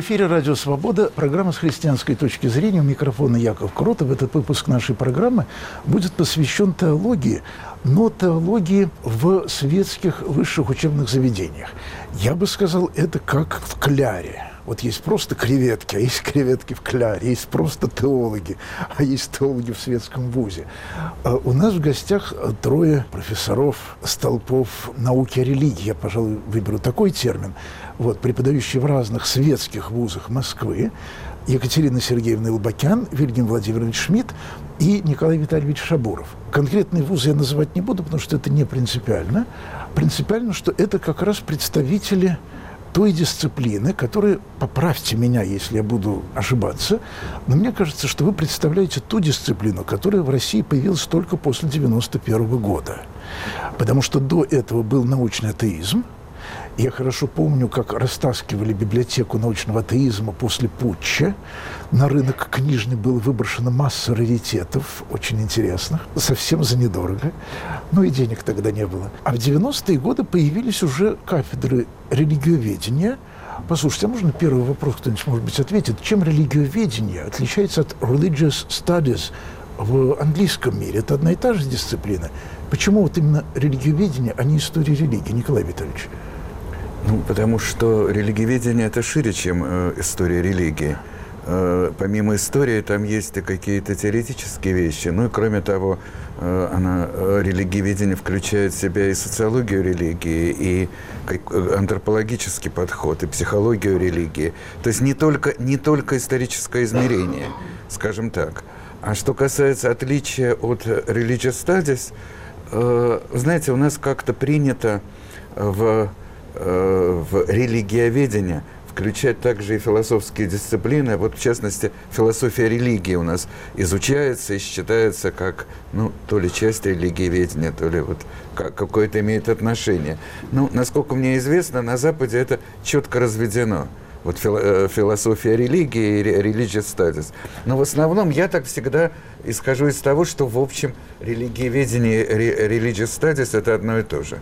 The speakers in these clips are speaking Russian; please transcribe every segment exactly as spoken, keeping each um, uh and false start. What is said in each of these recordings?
эфире «Радио Свобода», программа «С христианской точки зрения». У микрофона Яков Кротов. Этот выпуск нашей программы будет посвящен теологии, но теологии в светских высших учебных заведениях. Я бы сказал, это как в кляре. Вот есть просто креветки, а есть креветки в кляре, есть просто теологи, а есть теологи в светском вузе. У нас в гостях трое профессоров, столпов науки о религии, я, пожалуй, выберу такой термин, вот, преподающие в разных светских вузах Москвы: Екатерина Сергеевна Илбакян, Вильгельм Владимирович Шмидт и Николай Витальевич Шабуров. Конкретный вуз я называть не буду, потому что это не принципиально. Принципиально, что это как раз представители той дисциплины, которая, поправьте меня, если я буду ошибаться, но мне кажется, что вы представляете ту дисциплину, которая в России появилась только после девяносто первого года. Потому что до этого был научный атеизм. Я хорошо помню, как растаскивали библиотеку научного атеизма после путча. На рынок книжный была выброшена масса раритетов, очень интересных, совсем за недорого. Ну и денег тогда не было. А в девяностые годы появились уже кафедры религиоведения. Послушайте, а можно первый вопрос кто-нибудь, может быть, ответит? Чем религиоведение отличается от religious studies в английском мире? Это одна и та же дисциплина. Почему вот именно религиоведение, а не история религии? Николай Витальевич. Ну, потому что религиоведение – это шире, чем э, история религии. Э, помимо истории там есть и какие-то теоретические вещи. Ну и кроме того, э, она, э, религиоведение включает в себя и социологию религии, и как, э, антропологический подход, и психологию религии. То есть не только, не только историческое измерение, скажем так. А что касается отличия от religious studies, э, знаете, у нас как-то принято в в религиоведение включать также и философские дисциплины. Вот, в частности, философия религии у нас изучается и считается как, ну, то ли часть религиоведения, то ли вот как, какое-то имеет отношение. Ну, насколько мне известно, на Западе это четко разведено. Вот философия религии и religious studies. Но в основном я так всегда исхожу из того, что, в общем, религиоведение и religious studies – это одно и то же.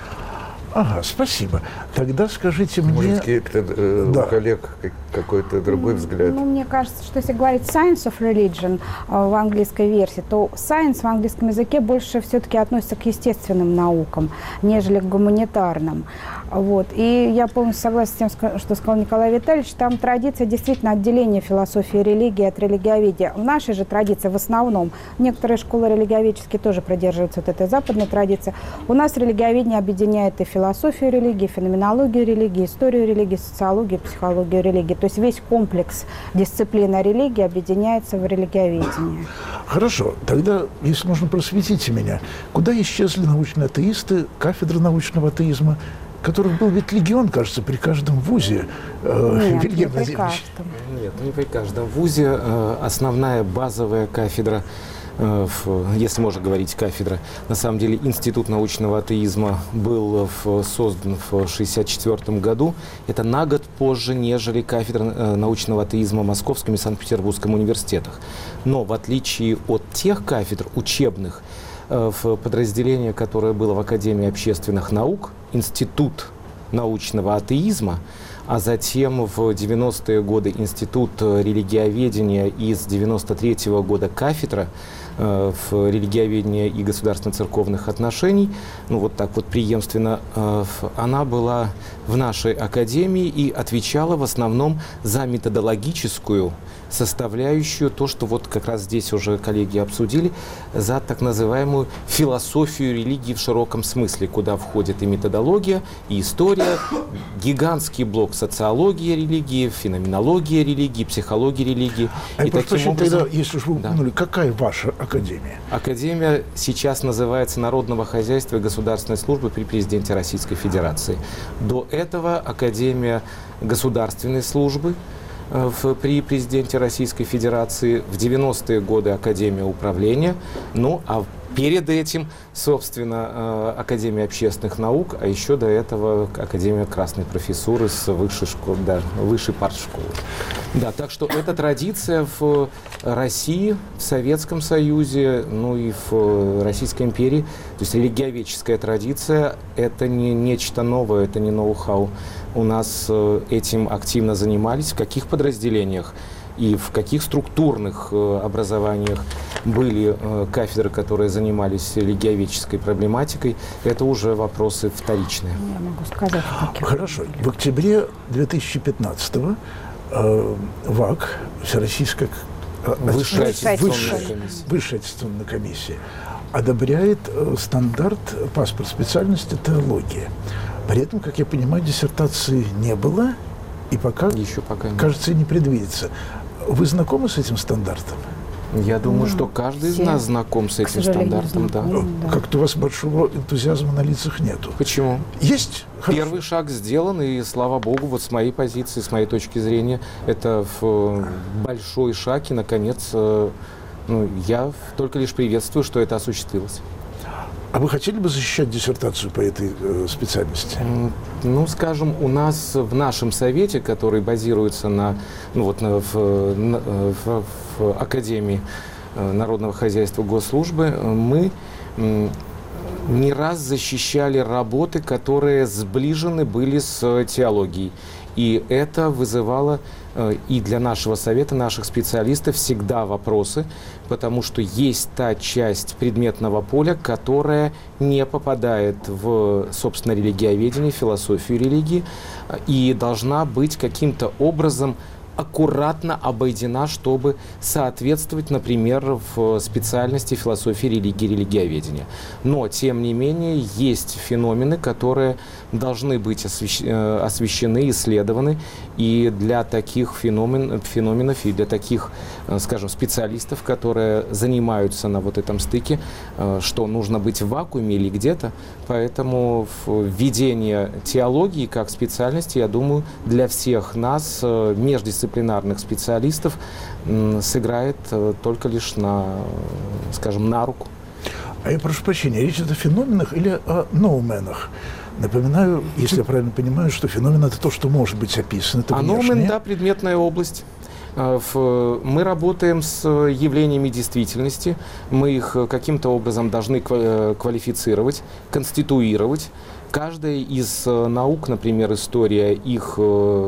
Ага, спасибо. Тогда скажите мне... Может, э, да. у коллег какой-то другой взгляд? Ну, мне кажется, что если говорить science of religion в английской версии, то science в английском языке больше все-таки относится к естественным наукам, нежели к гуманитарным. Вот. И я полностью согласна с тем, что сказал Николай Витальевич. Там традиция действительно отделения философии и религии от религиоведения. В нашей же традиции в основном некоторые школы религиоведческие тоже придерживаются вот этой западной традиции. У нас религиоведение объединяет и философию религии, феноменологию религии, историю религии, социологию, психологию религии. То есть весь комплекс дисциплины религии объединяется в религиоведении. Хорошо. Тогда, если можно, просветите меня. Куда исчезли научные атеисты, кафедра научного атеизма, которых был ведь легион, кажется, при каждом вузе? Нет, не при каждом. Нет, не при каждом вузе. Основная базовая кафедра, если можно говорить кафедра, на самом деле Институт научного атеизма был создан в шестьдесят четвёртом году. Это на год позже, нежели кафедра научного атеизма в Московском и Санкт-Петербургском университетах. Но в отличие от тех кафедр учебных, в подразделение, которое было в Академии общественных наук, Институт научного атеизма, а затем в девяностые годы Институт религиоведения и с девяносто третьего года кафедра э, в религиоведении и государственно-церковных отношений, ну вот так вот преемственно, э, она была в нашей академии и отвечала в основном за методологическую составляющую, то, что вот как раз здесь уже коллеги обсудили, за так называемую философию религии в широком смысле, куда входит и методология, и история, гигантский блок социология религии, феноменология религии, психология религии. А и прошу прощения, образом, тогда, если уж вы упомянули, да. Какая ваша академия? Академия сейчас называется Народного хозяйства и государственной службы при президенте Российской Федерации. До этого Академия государственной службы В, при президенте Российской Федерации, в девяностые годы Академия управления, ну а перед этим, собственно, Академия общественных наук, а еще до этого Академия красной профессуры с высшей школы, да, высшей партшколы. Да, так что эта традиция в России, в Советском Союзе, ну и в Российской империи, то есть религиоведческая традиция, это не нечто новое, это не ноу-хау. У нас этим активно занимались. В каких подразделениях и в каких структурных образованиях были кафедры, которые занимались религиоведческой проблематикой, это уже вопросы вторичные. Я могу сказать. Хорошо. В октябре две тысячи пятнадцатого э, ВАК, Всероссийская Высшая Высшая, аттестационная комиссия. Высшая аттестационная комиссия одобряет э, стандарт, паспорт специальности теология. При этом, как я понимаю, диссертации не было, и пока, Еще пока нет. кажется, и не предвидится. Вы знакомы с этим стандартом? Я думаю, Ну, что каждый из все, нас знаком с к этим сожалению, стандартом, да. знакомы. Да. Как-то у вас большого энтузиазма на лицах нету. Почему? Есть? Хорошо. Первый шаг сделан, и слава богу, вот с моей позиции, с моей точки зрения, это в большой шаг, и, наконец, э, ну, я только лишь приветствую, что это осуществилось. А вы хотели бы защищать диссертацию по этой э, специальности? М, Ну, скажем, у нас в нашем совете, который базируется на, ну, вот, на- в, на- в- в Академии э, народного хозяйства госслужбы, э, мы м, не раз защищали работы, которые сближены были с теологией. И это вызывало э, и для нашего совета, наших специалистов всегда вопросы, потому что есть та часть предметного поля, которая не попадает в, собственно, религиоведение, философию религии, э, и должна быть каким-то образом аккуратно обойдена, чтобы соответствовать, например, в специальности философии религии, религиоведения. Но, тем не менее, есть феномены, которые должны быть освещ... э, освещены, исследованы, и для таких феномен... феноменов, и для таких, э, скажем, специалистов, которые занимаются на вот этом стыке, э, что нужно быть в вакууме или где-то, поэтому введение теологии как специальности, я думаю, для всех нас, э, междисциплинарных дисциплинарных специалистов, м, сыграет э, только лишь на, скажем, на руку. А я прошу прощения, речь идет о феноменах или о ноуменах? Напоминаю, если я правильно понимаю, что феномен – это то, что может быть описано, это А внешнее. ноумен, да, предметная область. Э, в- Мы работаем с явлениями действительности, мы их э, каким-то образом должны ква- э, квалифицировать, конституировать. Каждая из э, наук, например, история, их э,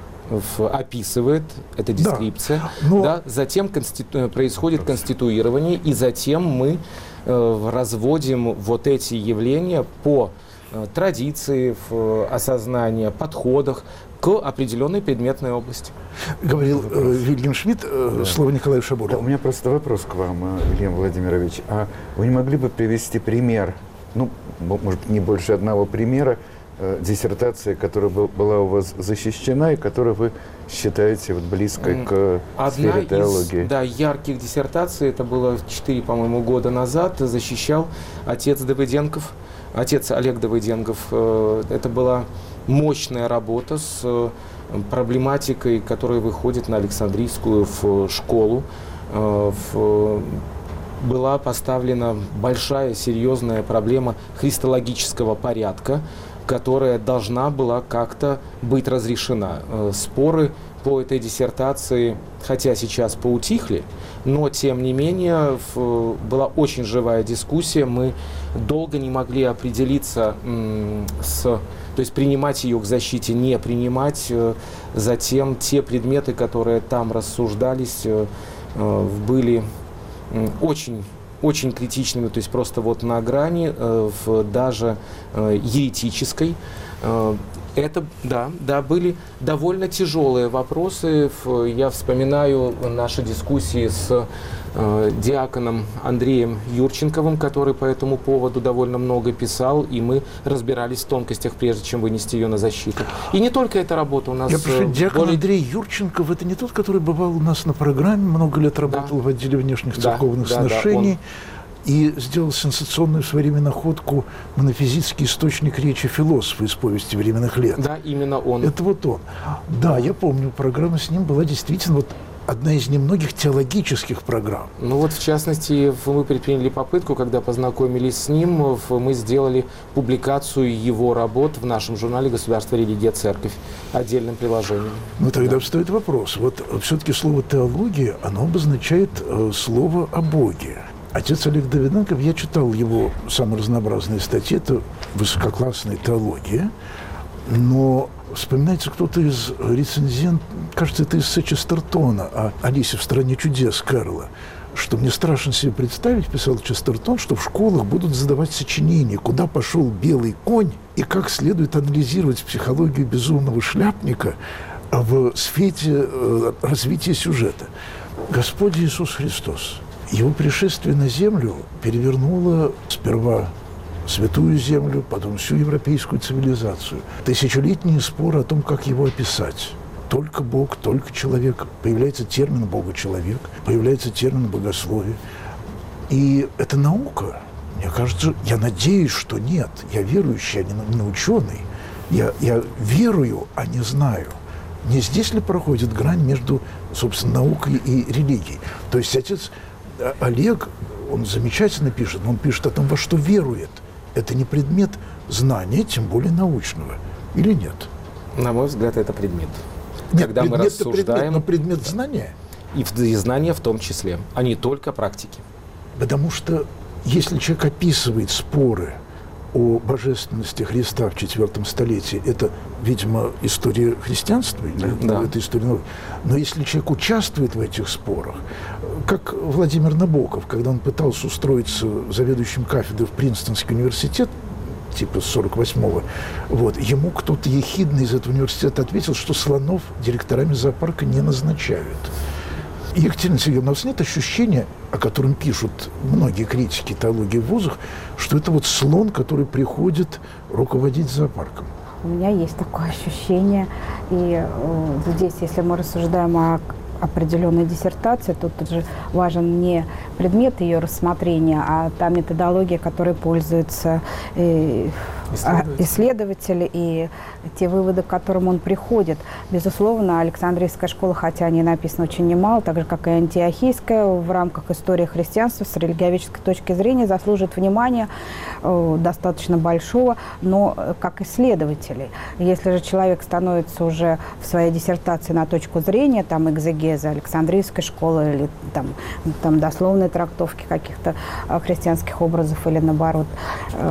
в- описывает, это Да, дескрипция, но- да, затем конститу- происходит конституирование, и затем мы э, разводим вот эти явления по э, традиции, в, э, осознанию, подходах к определенной предметной области. Говорил э, Вильям Шмидт, э, слово Николаю Да, Шабурову. у меня просто вопрос к вам, э, Илья Владимирович. А вы не могли бы привести пример, ну, м- может быть, не больше одного примера, э, диссертации, которая был- была у вас защищена и которую вы считаете вот близкой к Одна сфере из, теологии? да, ярких диссертаций, это было четыре, по-моему, года назад, защищал отец Давыденков, отец Олег Давыденков. Э, Это была мощная работа с э, проблематикой, которая выходит на Александрийскую в школу. Э, в- Была поставлена большая, серьезная проблема христологического порядка, которая должна была как-то быть разрешена. Э, Споры по этой диссертации, хотя сейчас поутихли, но тем не менее в- была очень живая дискуссия. Мы долго не могли определиться м, с, то есть принимать ее к защите, не принимать. Э, Затем те предметы, которые там рассуждались, э, э, были м, очень очень критичными, то есть просто вот на грани, э, в даже э, еретической. Э, это, да, да, были довольно тяжелые вопросы. В- Я вспоминаю наши дискуссии с э, диаконом Андреем Юрченковым, который по этому поводу довольно много писал, и мы разбирались в тонкостях, прежде чем вынести ее на защиту. И не только эта работа у нас. Я прошу, э, диакон более- Андрей Юрченков, это не тот, который бывал у нас на программе, много лет работал в отделе внешних Да, церковных да, да, сношений и сделал сенсационную в свое время находку монофизический источник речи философа из повести временных лет. Да, именно он. Это вот он. Да, я помню, программа с ним была действительно вот одна из немногих теологических программ. Ну вот, в частности, мы предприняли попытку, когда познакомились с ним, мы сделали публикацию его работ в нашем журнале «Государство, религия, церковь» отдельным приложением. Ну тогда Да. встает вопрос. Вот все-таки слово «теология», оно обозначает э, слово о Боге. Отец Олег Давиденков, я читал его самые разнообразные статьи, это высококлассная теология, но вспоминается кто-то из рецензентов, кажется, это из Честертона, о Алисе в «Стране чудес» Кэрролла, что мне страшно себе представить, писал Честертон, что в школах будут задавать сочинения, куда пошел белый конь и как следует анализировать психологию безумного шляпника в свете э, развития сюжета. Господь Иисус Христос, его пришествие на землю перевернуло сперва Святую Землю, потом всю европейскую цивилизацию. Тысячелетние споры о том, как его описать. Только Бог, только человек. Появляется термин «Бога-человек», появляется термин «богословие». И это наука. Мне кажется, я надеюсь, что нет. Я верующий, а не, не ученый. Я, я верую, а не знаю. Не здесь ли проходит грань между, собственно, наукой и религией? То есть отец Олег, он замечательно пишет, но он пишет о том, во что верует. Это не предмет знания, тем более научного. Или нет? На мой взгляд, это предмет. Нет, Когда мы предмет-то рассуждаем, предмет, но предмет знания. и, в- и знания в том числе, а не только практики. Потому что если человек описывает споры о божественности Христа в четвертом столетии, это, видимо, история христианства, или Да. это история науки. Но если человек участвует в этих спорах, как Владимир Набоков, когда он пытался устроиться заведующим кафедрой в Принстонский университет, типа с сорок восьмого, вот, ему кто-то ехидно из этого университета ответил, что слонов директорами зоопарка не назначают. И, Екатерина Сергеевна, у вас нет ощущения, о котором пишут многие критики теологии в вузах, что это вот слон, который приходит руководить зоопарком? У меня есть такое ощущение. И э, здесь, если мы рассуждаем о определенной диссертации, тут же важен не предмет ее рассмотрения, а та методология, которой пользуются э, Исследователи. исследователи и те выводы, к которым он приходит. Безусловно, Александрийская школа, хотя о ней написано очень немало, так же, как и Антиохийская, в рамках истории христианства с религиоведческой точки зрения заслуживает внимания э, достаточно большого, но э, как исследователи. Если же человек становится уже в своей диссертации на точку зрения, там, экзегеза Александрийской школы или там, там дословные трактовки каких-то э, христианских образов или, наоборот, э,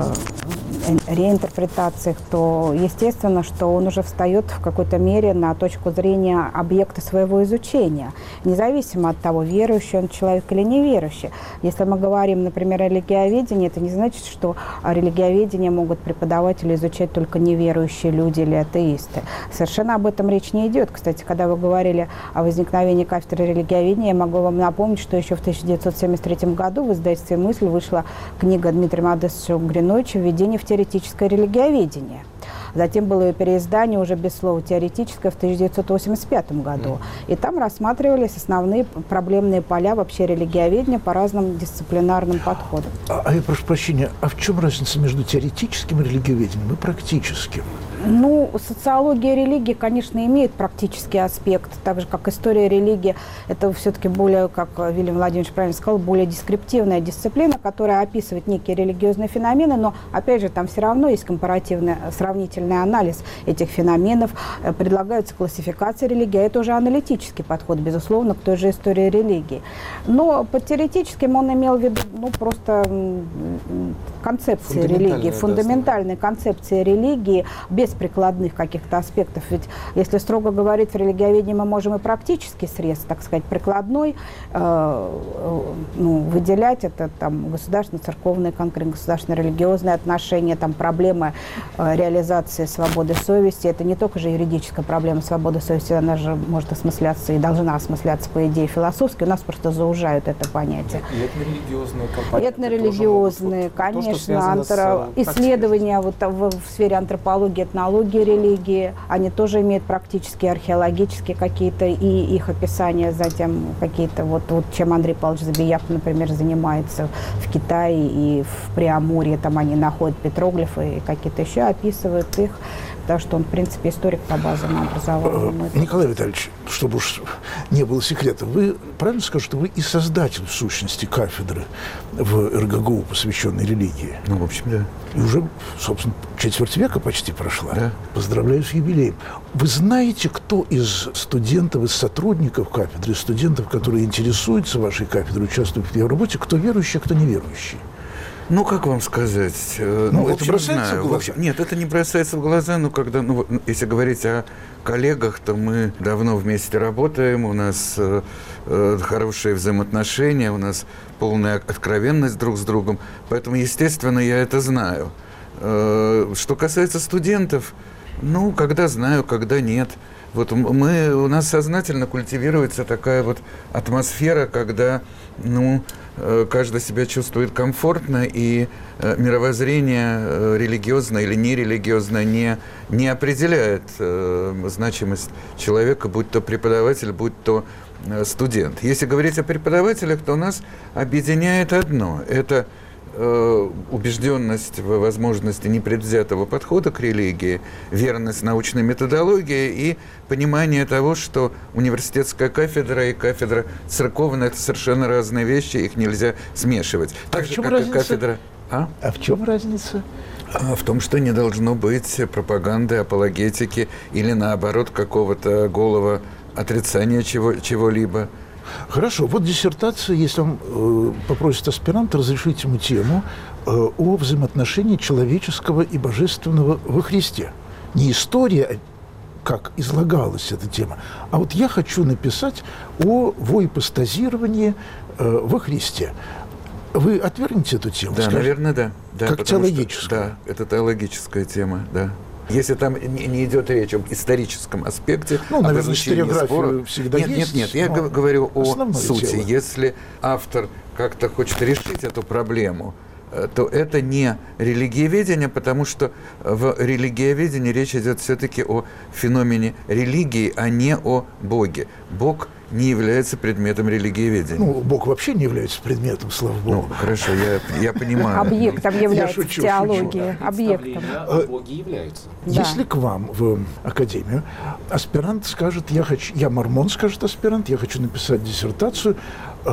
реинтерпретациях, то естественно, что он уже встает в какой-то мере на точку зрения объекта своего изучения, независимо от того, верующий он человек или неверующий. Если мы говорим, например, о религиоведении, это не значит, что религиоведение могут преподавать или изучать только неверующие люди или атеисты. Совершенно об этом речь не идет. Кстати, когда вы говорили о возникновении кафедры религиоведения, я могу вам напомнить, что еще в тысяча девятьсот семьдесят третьем году в издательстве «Мысль» вышла книга Дмитрия Модестовича Гриновича «Введение в теоретическое религиоведение». Затем было ее переиздание уже без слова «теоретическое» в тысяча девятьсот восемьдесят пятом году. И там рассматривались основные проблемные поля вообще религиоведения по разным дисциплинарным подходам. А, а я прошу прощения, а в чем разница между теоретическим религиоведением и практическим? Ну, социология религии, конечно, имеет практический аспект, так же, как история религии. Это все-таки более, как Вильям Владимирович правильно сказал, более дескриптивная дисциплина, которая описывает некие религиозные феномены, но, опять же, там все равно есть компаративный, сравнительный анализ этих феноменов, предлагаются классификации религии, это уже аналитический подход, безусловно, к той же истории религии. Но под теоретическим он имел в виду, ну, просто концепции религии, фундаментальные концепции религии, без прикладных каких-то аспектов. Ведь если строго говорить, в религиоведении мы можем и практический срез, так сказать, прикладной, э, ну, выделять. Это там государственно-церковные, конкретно государственно-религиозные отношения, там проблемы э, реализации свободы совести. Это не только же юридическая проблема свободы совести, она же может осмысляться и должна осмысляться, по идее, философски. У нас просто заужают это понятие. И этнорелигиозные компоненты. Этнорелигиозные, конечно, антро... исследования вот, в, в сфере антропологии, этнологии религии, они тоже имеют практические, археологические какие-то и их описания, затем какие-то, вот, вот чем Андрей Павлович Забияк, например, занимается в Китае и в Преамурье, там они находят петроглифы и какие-то еще описывают их. потому что он, в принципе, историк по базовому образованию. Николай Витальевич, чтобы уж не было секрета, вы правильно скажете, что вы и создатель, в сущности, кафедры в эр гэ гэ у, посвященной религии? Ну, в общем, да. И уже, собственно, четверть века почти прошла. Да. Поздравляю с юбилеем. Вы знаете, кто из студентов, из сотрудников кафедры, студентов, которые интересуются вашей кафедрой, участвуют в ее работе, кто верующий, а кто неверующий? Ну, как вам сказать? Ну, Ну, в это общем, бросается знаю. в глаза? В общем, нет, это не бросается в глаза, но когда, ну, вот, если говорить о коллегах, то мы давно вместе работаем, у нас э, э, хорошие взаимоотношения, у нас полная откровенность друг с другом, поэтому, естественно, я это знаю. Э, что касается студентов, ну, когда знаю, когда нет. Вот мы, у нас сознательно культивируется такая вот атмосфера, когда, ну, каждый себя чувствует комфортно, и мировоззрение религиозное или нерелигиозное не, не определяет значимость человека, будь то преподаватель, будь то студент. Если говорить о преподавателях, то нас объединяет одно – это убежденность в возможности непредвзятого подхода к религии, верность научной методологии и понимание того, что университетская кафедра и кафедра церковная – это совершенно разные вещи, их нельзя смешивать. Так А же, в чем как разница? и кафедра. А? А в чем разница? А в том, что не должно быть пропаганды, апологетики или, наоборот, какого-то голого отрицания чего, чего-либо. Хорошо, вот диссертация, если вам э, попросит аспирант разрешить ему тему э, о взаимоотношении человеческого и божественного во Христе. Не история, как излагалась эта тема, а вот я хочу написать о воипостазировании э, во Христе. Вы отвергнете эту тему? Да, скажете? наверное, да. да Как потому что- теологическую? Да, это теологическая тема, да. Если там не, не идет речь об историческом аспекте, Ну, об наверное, изучении историография споров. всегда нет, есть, Нет, нет, я но г- говорю о основное сути. дело. Если автор как-то хочет решить эту проблему, э, то это не религиоведение, потому что в религиоведении речь идет все-таки о феномене религии, а не о Боге. Бог не является предметом религиоведения. Ну, Бог вообще не является предметом, слава Ну, Богу. хорошо, я, я понимаю. Объектом является шучу, в теологии. шучу. Объектом. Представления о Боге являются. Да. Если к вам в академию аспирант скажет, я хочу, я мормон, скажет аспирант, я хочу написать диссертацию э,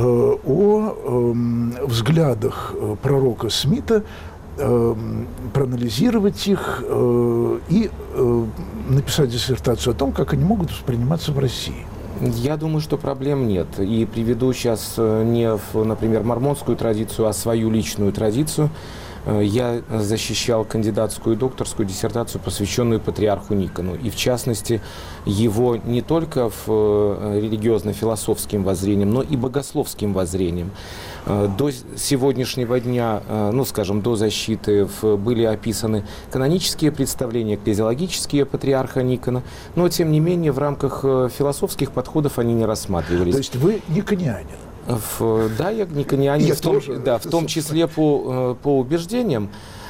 о э, взглядах э, пророка Смита, э, проанализировать их э, и э, написать диссертацию о том, как они могут восприниматься в России. Я думаю, что проблем нет. И приведу сейчас э, не, в, например, мормонскую традицию, а свою личную традицию. Э, Я защищал кандидатскую и докторскую диссертацию, посвященную патриарху Никону. И, в частности, его не только в э, религиозно-философским воззрением, но и богословским воззрением. Э, До сегодняшнего дня, э, ну, скажем, до защиты в- были описаны канонические представления, экклезиологические патриарха Никона, но, тем не менее, в рамках э, философских подходов они не рассматривались. То есть вы никонианин. В- да, я никонианин, Я в том, тоже, да, в том собственно. числе по, э, по убеждениям,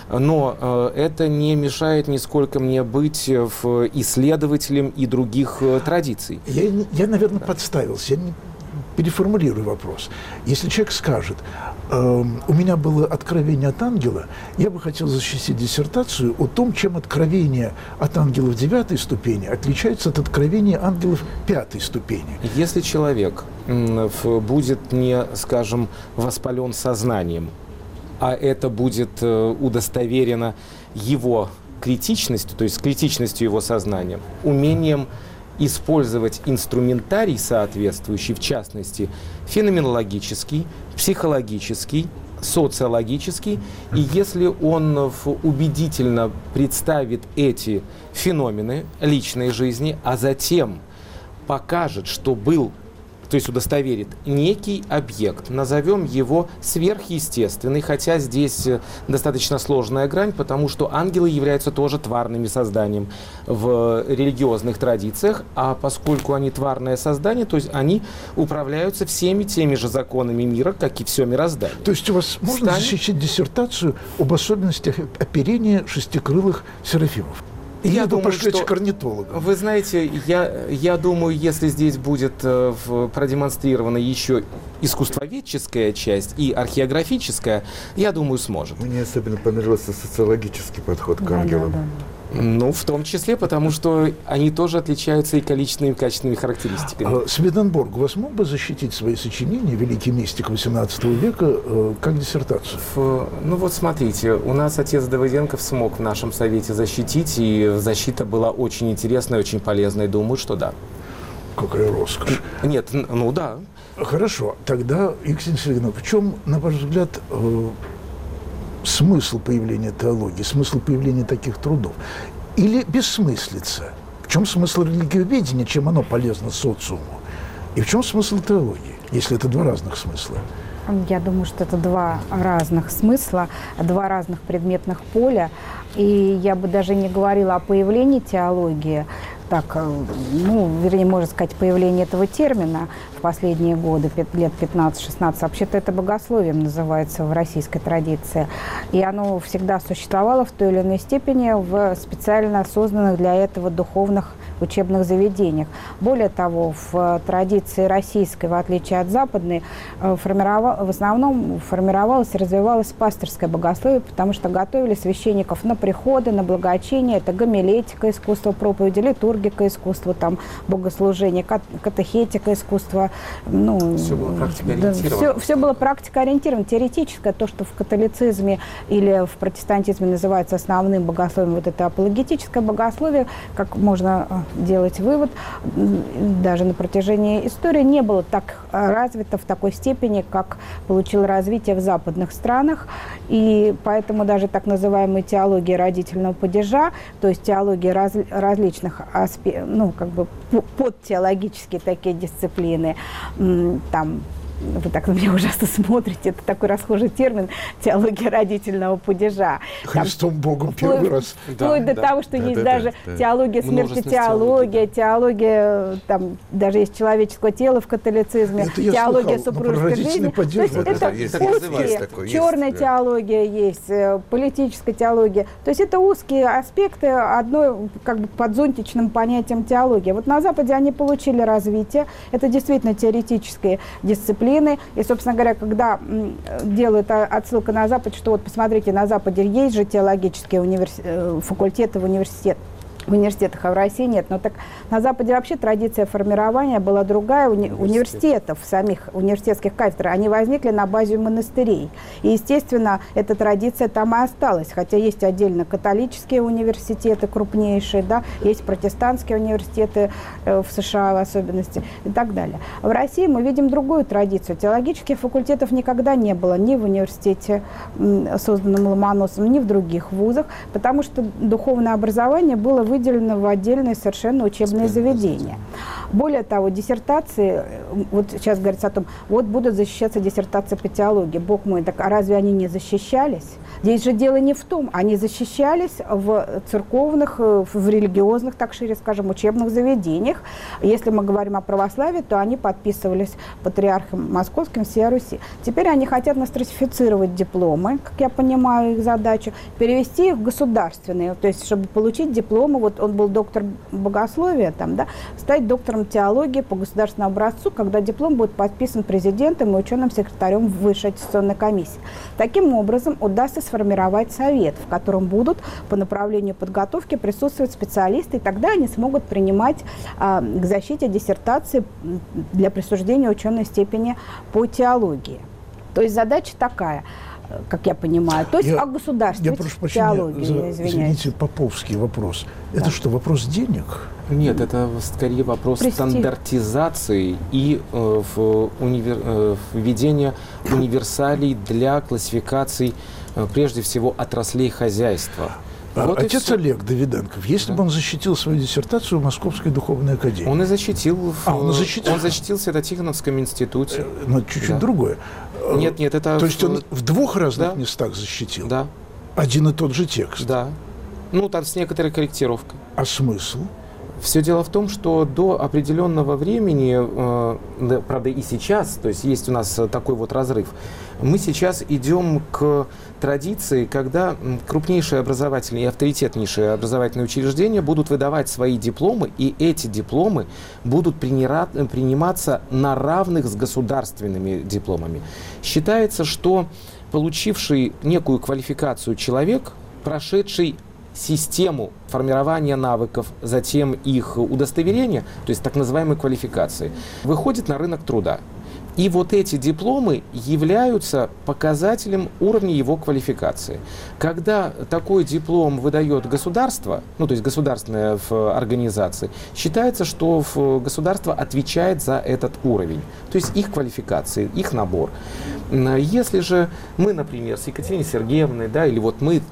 но э, это не мешает нисколько мне быть э, в- исследователем и других э, традиций. Я, не- я, наверное, подставился. Я не переформулирую вопрос. Если человек скажет, эм, у меня было откровение от ангела, я бы хотел защитить диссертацию о том, чем откровение от ангелов девятой ступени отличается от откровения ангелов пятой ступени. Если человек м, в- будет не, скажем, воспален сознанием, а это будет э, удостоверено его критичностью, то есть критичностью его сознания, умением использовать инструментарий соответствующий, в частности, феноменологический, психологический, социологический, и если он в- убедительно представит эти феномены личной жизни, а затем покажет, что был, то есть удостоверит некий объект, назовем его сверхъестественный, хотя здесь э, достаточно сложная грань, потому что ангелы являются тоже тварными созданием в религиозных традициях, а поскольку они тварное создание, то есть они управляются всеми теми же законами мира, как и все мироздание. То есть у вас можно Станет- защитить диссертацию об особенностях оперения шестикрылых серафимов? Или Я вы думаю, пошлете что- к орнитологам? Вы знаете, я, я думаю, если здесь будет э, в- продемонстрирована еще искусствоведческая часть и археографическая, я думаю, сможет. Мне особенно понравился социологический подход к Да, ангелам. да, Ну, в том числе, потому что они тоже отличаются и количественными, и качественными характеристиками. Сведенборг, вас мог бы защитить свои сочинения, великий мистик восемнадцатого века, как диссертацию? В, ну вот смотрите, у нас отец Давыденков смог в нашем совете защитить, и защита была очень интересная, очень полезная. Думаю, что да. Какая роскошь. Нет, ну да. Хорошо, тогда, Екатерина Сергеевна, в чем, на ваш взгляд, э, смысл появления теологии, смысл появления таких трудов? Или бессмыслица? В чем смысл религиоведения, чем оно полезно социуму? И в чем смысл теологии, если это два разных смысла? Я думаю, что это два разных смысла, два разных предметных поля. И я бы даже не говорила о появлении теологии, так, ну, вернее, можно сказать, появление этого термина в последние годы, лет пятнадцать-шестнадцать. Вообще-то это богословием называется в российской традиции. И оно всегда существовало в той или иной степени в специально созданных для этого духовных учебных заведениях. Более того, в традиции российской, в отличие от западной, формировал, в основном формировалось и развивалось пастырское богословие, потому что готовили священников на приходы, на благочиние. Это гомилетика, искусство проповеди, литургика, искусство там, богослужения, катехетика, искусство. Ну, все было практикоориентировано. Да, все, все было практикоориентировано. Теоретическое, то, что в католицизме или в протестантизме называется основным богословием, вот это апологетическое богословие, как можно делать вывод, даже на протяжении истории не было так развито в такой степени, как получило развитие в западных странах. И поэтому даже так называемая теология родительного падежа, то есть теология раз, различных аспектов, ну, как бы подтеологические такие дисциплины, там, вы так на меня ужасно смотрите, это такой расхожий термин, теология родительного падежа. Христом там, Богом вплоть, первый раз. Вплоть да, до да, того, что да, есть да, даже да, теология смерти, теология, да. теология, там, даже есть человеческого тела в католицизме, Это я теология слыхал, супружеской жизни. То есть Вот это есть, узкие, есть такое, черная есть, теология есть, политическая теология. То есть это узкие аспекты одной, как бы, под зонтичным понятием теологии. Вот на Западе они получили развитие. Это действительно теоретические дисциплины. И, собственно говоря, когда делают отсылка на Запад, что вот посмотрите, на Западе есть же теологические универс... факультеты в университетах. В университетах, а в России нет. Но так на Западе вообще традиция формирования была другая. Уни... Университетов, самих университетских кафедр, они возникли на базе монастырей. И, естественно, эта традиция там и осталась. Хотя есть отдельно католические университеты крупнейшие, да, есть протестантские университеты э, в США в особенности и так далее. В России мы видим другую традицию. Теологических факультетов никогда не было ни в университете, созданном Ломоносовым, ни в других вузах, потому что духовное образование было в выделено в отдельные совершенно учебные заведения. Более того, диссертации, вот сейчас говорится о том, вот будут защищаться диссертации по теологии. Бог мой, так а разве они не защищались? Здесь же дело не в том, они защищались в церковных, в религиозных, так шире скажем, учебных заведениях. Если мы говорим о православии, то они подписывались патриархом Московским всей Руси. Теперь они хотят настратифицировать дипломы, как я понимаю их задачу, перевести их в государственные, то есть чтобы получить дипломы, вот он был доктор богословия, там, да, стать доктором теологии по государственному образцу, когда диплом будет подписан президентом и ученым секретарем Высшей аттестационной комиссии. Таким образом, удастся сформировать совет, в котором будут по направлению подготовки присутствовать специалисты, и тогда они смогут принимать а, к защите диссертации для присуждения ученой степени по теологии. То есть задача такая, как я понимаю. То есть я, о государстве, я прошу прощения теологии, за, извиняюсь. извините, поповский вопрос. Да. Это что, вопрос денег? Нет, это скорее вопрос Престиж. стандартизации и э, в универ... э, введения универсалей для классификаций, э, прежде всего, отраслей хозяйства. Вот Отец Олег Давиденков, если да. бы он защитил свою диссертацию в Московской духовной академии. Он и защитил. В, а, он, защитил? он защитил в Свято-Тихоновском институте. Но чуть-чуть да. другое. Нет, нет, это... То есть он в двух разных да. местах защитил? Да. Один и тот же текст? Да. Ну, там с некоторой корректировкой. А смысл? Все дело в том, что до определенного времени, э, правда и сейчас, то есть есть у нас такой вот разрыв, мы сейчас идем к традиции, когда крупнейшие образовательные и авторитетнейшие образовательные учреждения будут выдавать свои дипломы, и эти дипломы будут приниматься на равных с государственными дипломами. Считается, что получивший некую квалификацию человек, прошедший систему формирования навыков, затем их удостоверения, то есть так называемой квалификации, выходит на рынок труда. И вот эти дипломы являются показателем уровня его квалификации. Когда такой диплом выдает государство, ну то есть государственная организация, считается, что государство отвечает за этот уровень, то есть их квалификации, их набор. Если же мы, например, с Екатериной Сергеевной, да, или вот мы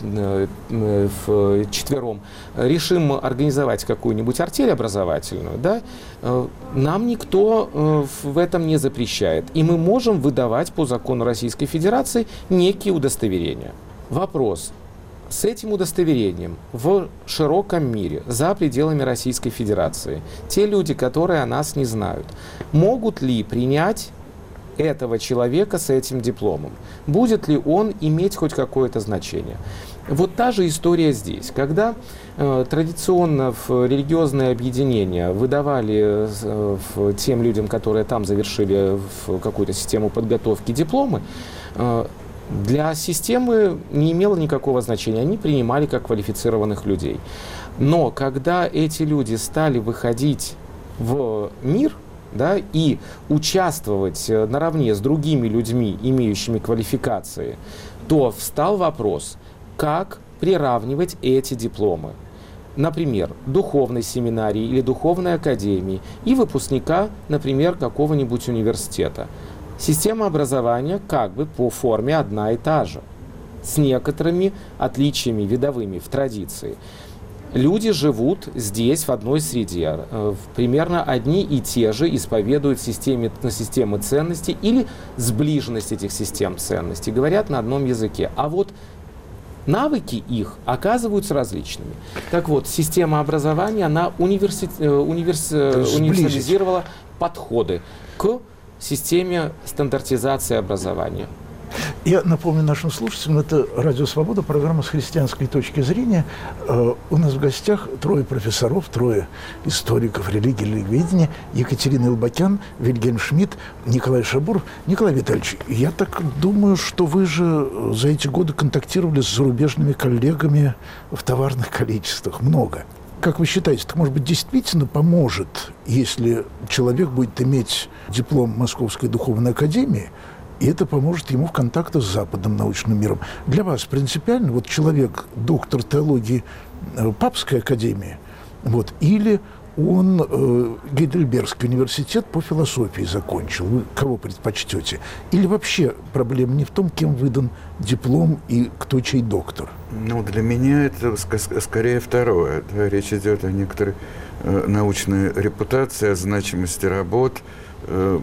вчетвером решим организовать какую-нибудь артель образовательную, да, нам никто в этом не запрещает. И мы можем выдавать по закону Российской Федерации некие удостоверения. Вопрос. С этим удостоверением в широком мире, за пределами Российской Федерации, те люди, которые о нас не знают, могут ли принять этого человека с этим дипломом? Будет ли он иметь хоть какое-то значение? Вот та же история здесь. Когда э, традиционно в религиозные объединения выдавали э, в тем людям, которые там завершили в какую-то систему подготовки дипломы, э, для системы не имело никакого значения. Они принимали как квалифицированных людей. Но когда эти люди стали выходить в мир, да, и участвовать наравне с другими людьми, имеющими квалификации, то встал вопрос, как приравнивать эти дипломы. Например, духовной семинарии или духовной академии и выпускника, например, какого-нибудь университета. Система образования как бы по форме одна и та же, с некоторыми отличиями видовыми в традиции. Люди живут здесь, в одной среде, примерно одни и те же исповедуют системе, системы ценностей или сближенность этих систем ценностей, говорят на одном языке. А вот навыки их оказываются различными. Так вот, система образования, она универси... универс... универсализировала подходы к системе стандартизации образования. Я напомню нашим слушателям, это «Радио Свобода», программа «С христианской точки зрения». Э, у нас в гостях трое профессоров, трое историков религии, религиоведения: Екатерина Илбакян, Вильгельм Шмидт, Николай Шабуров. Николай Витальевич, я так думаю, что вы же за эти годы контактировали с зарубежными коллегами в товарных количествах. Много. Как вы считаете, это, может быть, действительно поможет, если человек будет иметь диплом Московской духовной академии, и это поможет ему в контактах с западным научным миром? Для вас принципиально, вот человек, доктор теологии Папской академии, вот, или он э, Гейдельбергский университет по философии закончил? Вы кого предпочтете? Или вообще проблема не в том, кем выдан диплом и кто чей доктор? Ну, для меня это скорее второе. Да, речь идет о некоторой э, научной репутации, о значимости работ э,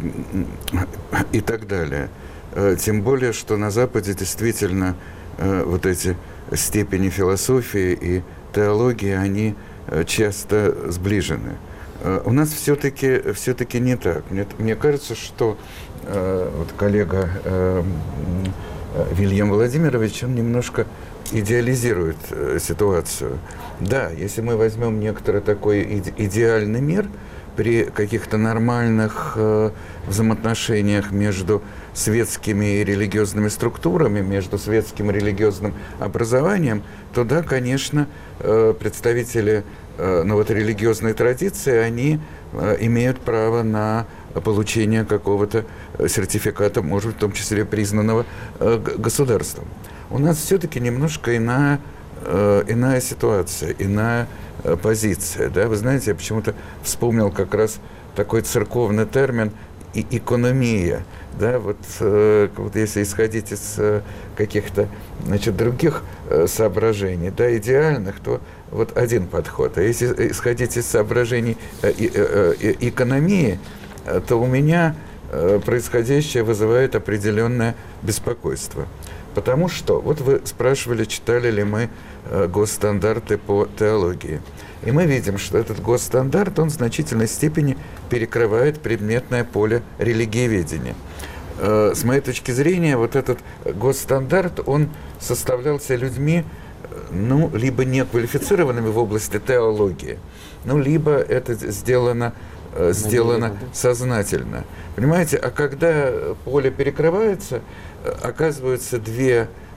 и так далее. Тем более, что на Западе действительно э, вот эти степени философии и теологии, они э, часто сближены. Э, у нас все-таки все-таки не так. Мне, мне кажется, что э, вот коллега э, Вильям Владимирович, он немножко идеализирует э, ситуацию. Да, если мы возьмем некоторый такой иде- идеальный мир, при каких-то нормальных э, взаимоотношениях между светскими и религиозными структурами, между светским и религиозным образованием, то да, конечно, э, представители э, ну, вот, религиозной традиции, они э, имеют право на получение какого-то сертификата, может быть, в том числе признанного э, государством. У нас все-таки немножко иная, э, иная ситуация, иная позиция. Да? Вы знаете, я почему-то вспомнил как раз такой церковный термин и «экономия». Да? Вот, э, вот если исходить из э, каких-то, значит, других э, соображений, да, идеальных, то вот один подход. А если исходить из соображений э, э, э, экономии, э, то у меня э, происходящее вызывает определенное беспокойство. Потому что, вот вы спрашивали, читали ли мы э, госстандарты по теологии. И мы видим, что этот госстандарт, он в значительной степени перекрывает предметное поле религиоведения. Э, с моей точки зрения, вот этот госстандарт, он составлялся людьми, ну, либо неквалифицированными в области теологии, ну, либо это сделано, э, сделано сознательно. Понимаете, а когда поле перекрывается, оказываются две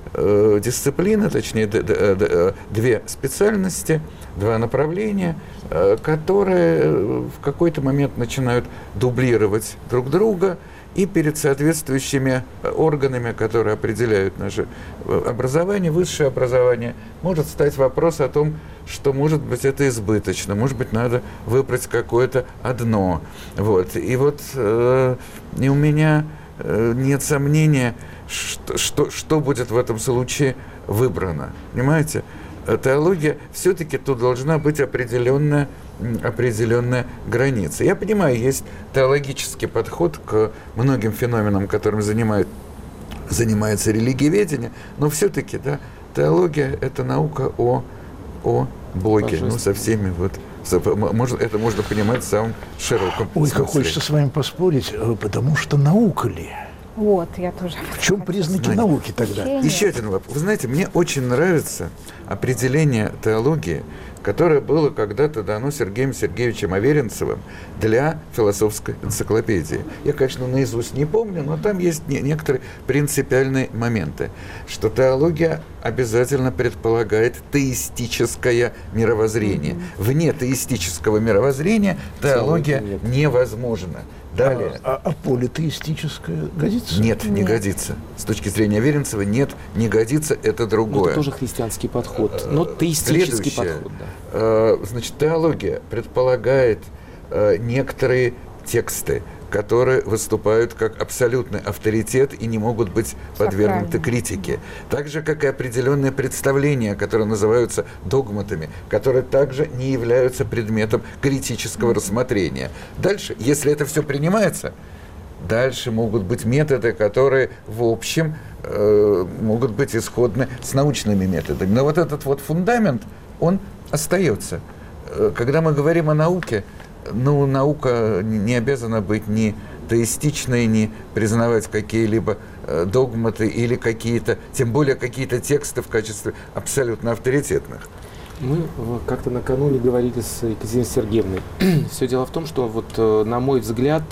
э, дисциплины, точнее, д- д- д- две специальности, два направления, э, которые в какой-то момент начинают дублировать друг друга, и перед соответствующими органами, которые определяют наше образование, высшее образование, может стать вопрос о том, что, может быть, это избыточно, может быть, надо выбрать какое-то одно. Вот. И вот э, и у меня э, нет сомнения, что, что, что будет в этом случае выбрано. Понимаете? Теология, все-таки тут должна быть определенная, определенная граница. Я понимаю, есть теологический подход к многим феноменам, которыми занимает, занимается религиоведение, но все-таки, да, теология – это наука о, о Боге, ну, со всеми вот. Можно, это можно понимать в самом широком Ой, смысле. как хочется с вами поспорить, потому что наука ли? Вот, я тоже. В чем признаки Знаете, науки тогда? Еще один вопрос. Вы знаете, мне очень нравится определение теологии, которое было когда-то дано Сергеем Сергеевичем Аверинцевым для философской энциклопедии. Я, конечно, наизусть не помню, но там есть не, некоторые принципиальные моменты, что теология обязательно предполагает теистическое мировоззрение. Mm-hmm. Вне теистического мировоззрения теология нет. невозможна. Далее. А, а, а политеистическое годится? Нет, не Нет. годится. С точки зрения Аверинцева, нет, не годится, это Ну, другое. это тоже христианский подход, но теистический Следующее. подход. Да. Э, Значит, теология предполагает э, некоторые тексты, которые выступают как абсолютный авторитет и не могут быть подвергнуты критике. Так же, как и определенные представления, которые называются догматами, которые также не являются предметом критического рассмотрения. Дальше, если это все принимается, дальше могут быть методы, которые, в общем, э, могут быть исходны с научными методами. Но вот этот вот фундамент, он остается. Когда мы говорим о науке, ну, наука не обязана быть ни теистичной, ни признавать какие-либо э, догматы или какие-то, тем более какие-то тексты в качестве абсолютно авторитетных. Мы как-то накануне говорили с Екатериной Сергеевной. Все дело в том, что, вот, на мой взгляд,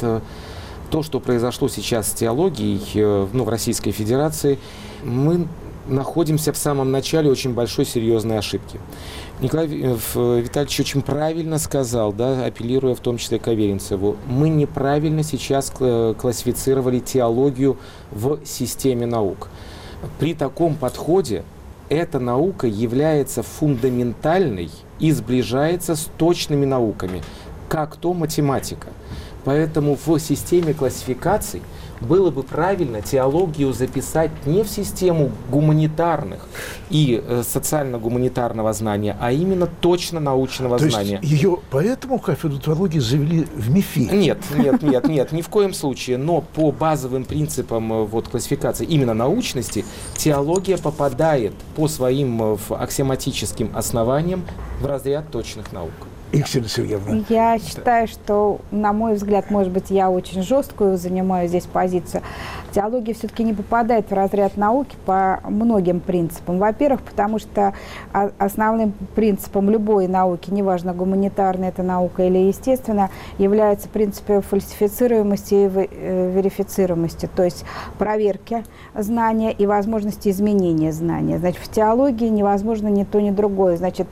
то, что произошло сейчас с теологией, ну, в Российской Федерации, мы находимся в самом начале очень большой серьезной ошибки. Николай Витальевич очень правильно сказал, да, апеллируя в том числе к Аверинцеву, мы неправильно сейчас классифицировали теологию в системе наук. При таком подходе эта наука является фундаментальной и сближается с точными науками, как то математика. Поэтому в системе классификаций было бы правильно теологию записать не в систему гуманитарных и э, социально-гуманитарного знания, а именно точно научного То знания. есть ее поэтому кафедру теологии завели в МИФИ? Нет, нет, нет, нет, ни в коем случае. Но по базовым принципам э, вот, классификации именно научности теология попадает по своим э, аксиоматическим основаниям в разряд точных наук. Екатерина Сергеевна. Я считаю, что, на мой взгляд, может быть, я очень жесткую занимаю здесь позицию. Теология все-таки не попадает в разряд науки по многим принципам. Во-первых, потому что основным принципом любой науки, неважно, гуманитарная это наука или естественная, является принцип фальсифицируемости и верифицируемости, то есть проверки знания и возможности изменения знания. Значит, в теологии невозможно ни то, ни другое. Значит,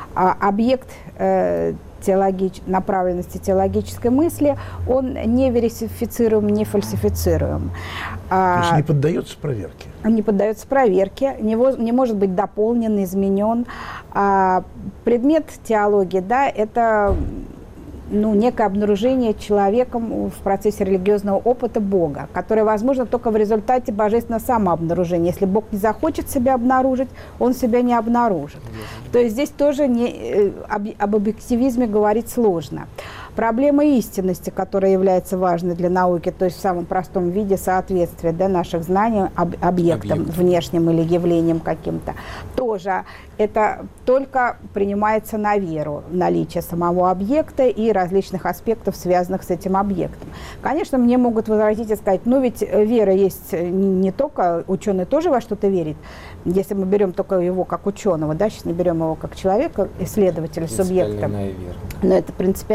объект э, теологич... направленности теологической мысли, он не верифицируем, не фальсифицируем. То есть не поддается проверке? Не поддается проверке, не, воз... не может быть дополнен, изменен. А предмет теологии, да, это ну, некое обнаружение человеком в процессе религиозного опыта Бога, которое возможно только в результате божественного самообнаружения. Если Бог не захочет себя обнаружить, Он себя не обнаружит. Mm-hmm. То есть здесь тоже не, об, об объективизме говорить сложно. Проблема истинности, которая является важной для науки, то есть в самом простом виде соответствия, да, наших знаний об, объектам, Объект. внешним или явлением каким-то, тоже это только принимается на веру, наличие самого объекта и различных аспектов, связанных с этим объектом. Конечно, мне могут возразить и сказать, ну ведь вера есть не, не только, ученый тоже во что-то верит, если мы берем только его как ученого, да, сейчас не берем его как человека, исследователя, субъекта. Вера. Но это принципиальная иная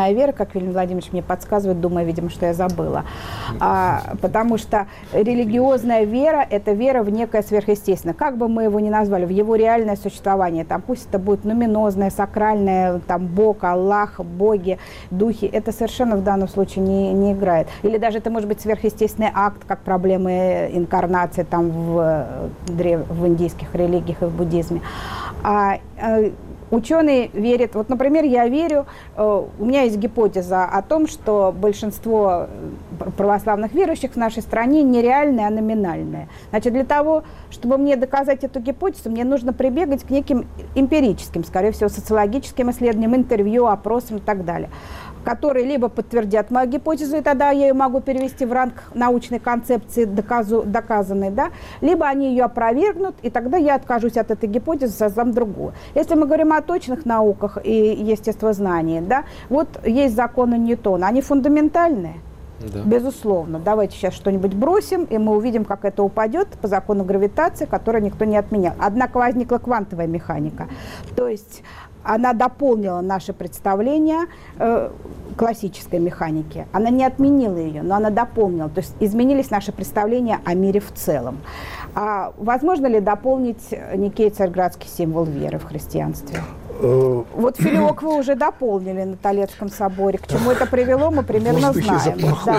религиозная вера, как Вильям Владимирович мне подсказывает, думаю, видимо, что я забыла. А, потому что религиозная вера – это вера в некое сверхъестественное. Как бы мы его ни назвали, в его реальное существование. Там, пусть это будет нуминозное, сакральное, там, Бог, Аллах, боги, духи. Это совершенно в данном случае не, не играет. Или даже это может быть сверхъестественный акт, как проблемы инкарнации там, в, древ... в индийских религиях и в буддизме. А, ученые верят, вот, например, я верю, у меня есть гипотеза о том, что большинство православных верующих в нашей стране нереальные, а номинальные. Значит, для того, чтобы мне доказать эту гипотезу, мне нужно прибегать к неким эмпирическим, скорее всего, социологическим исследованиям, интервью, опросам и так далее, которые либо подтвердят мою гипотезу, и тогда я ее могу перевести в ранг научной концепции доказу, доказанной, да, либо они ее опровергнут, и тогда я откажусь от этой гипотезы, создам другую. Если мы говорим о точных науках и естествознании, да, вот есть законы Ньютона, они фундаментальные. Да. Безусловно. Давайте сейчас что-нибудь бросим, и мы увидим, как это упадет по закону гравитации, который никто не отменял. Однако возникла квантовая механика. То есть она дополнила наше представление э, классической механики. Она не отменила ее, но она дополнила. То есть изменились наши представления о мире в целом. А возможно ли дополнить некий царьградский символ веры в христианстве? Вот филиок вы уже дополнили на Толецком соборе. К чему это привело, мы примерно знаем.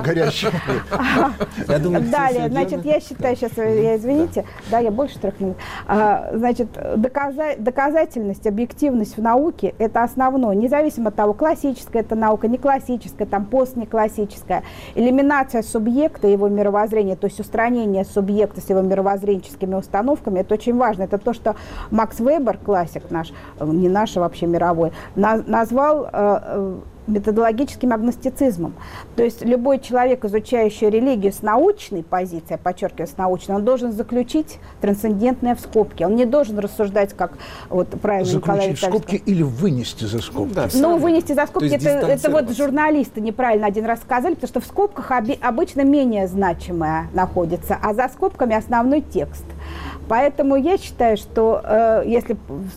Да. Далее, значит, я считаю, сейчас, я, извините, да, я больше трех минут. Значит, доказательность, объективность в науке – это основное, независимо от того, классическая это наука, не классическая, там, постнеклассическая. Элиминация субъекта и его мировоззрения, то есть устранение субъекта с его мировоззренческими установками – это очень важно. Это то, что Макс Вебер, классик наш, не наш, вообще мировой, назвал э, методологическим агностицизмом. То есть любой человек, изучающий религию с научной позиции, я подчеркиваю, с научной, он должен заключить трансцендентное в скобки. Он не должен рассуждать, как вот правильно Николай Заключить в скобки или вынести за скобки? Да, ну, вынести за скобки, это, это вот журналисты неправильно один раз сказали, потому что в скобках оби- обычно менее значимое находится, а за скобками основной текст. Поэтому я считаю, что э, если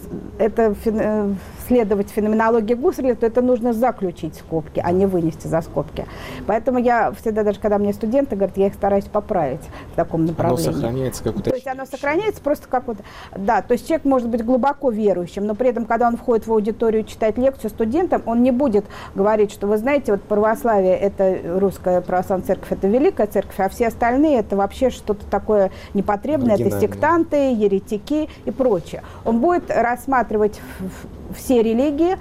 это фен, следовать феноменологии Гусарля, то это нужно заключить скобки, а не вынести за скобки. Поэтому я всегда, даже когда мне студенты говорят, я их стараюсь поправить в таком направлении. Оно сохраняется как уточняющее. То есть оно сохраняется просто как вот... Да, то есть человек может быть глубоко верующим, но при этом, когда он входит в аудиторию читать лекцию студентам, он не будет говорить, что вы знаете, вот православие, это русская православная церковь, это великая церковь, а все остальные это вообще что-то такое непотребное, это сектанты, еретики и прочее. Он будет рассматривать все религии